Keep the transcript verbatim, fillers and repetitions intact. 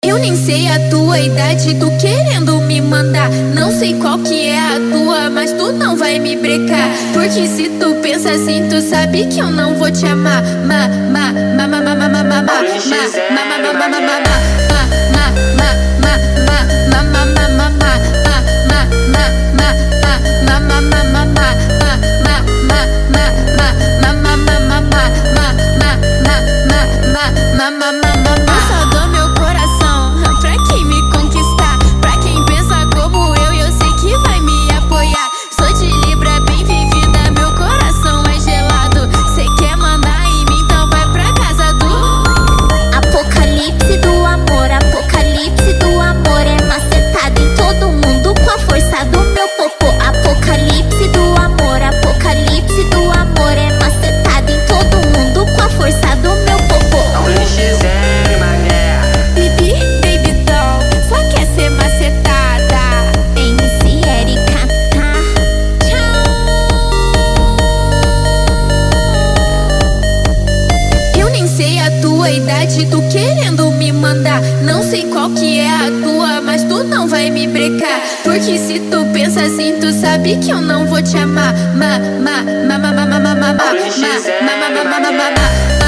Eu nem sei a tua idade, tu querendo me mandar. Não sei qual que é a tua, mas tu não vai me brecar. Porque se tu pensa assim, tu sabe que eu não vou te amar. Ma, ma, ma, ma, ma, ma, ma, ma, ma, ma, ma, ma, ma, ma, ma, idade, tu querendo me mandar. Não sei qual que é a tua, mas tu não vai me brecar. Porque se tu pensa assim, tu sabe que eu não vou te amar. Ma, ma, ma, ma, ma, ma, ma, ma, ma, ma, ma, ma, ma, ma, ma, ma.